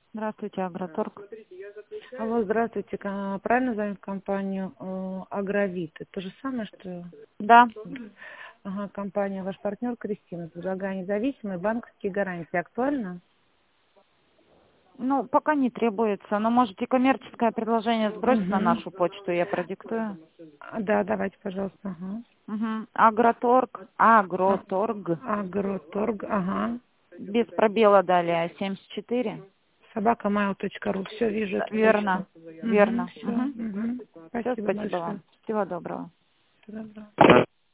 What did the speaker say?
Здравствуйте, Агроторг. Алло, здравствуйте. Правильно звоню в компанию Агровит? Это то же самое, что... Да. Ага, компания, ваш партнер Кристина, предлагаю независимые банковские гарантии. Актуально? Ну, пока не требуется, но можете коммерческое предложение сбросить на Угу. нашу почту, я продиктую. Да, давайте, пожалуйста. Ага. Угу. Агроторг, Агроторг, ага. без пробела далее, 74. Собакамайл.ру. Все, вижу эту почту. Верно, Угу, верно. все. Угу. Угу. Все, Спасибо спасибо большое. вам. Всего доброго. Всего доброго.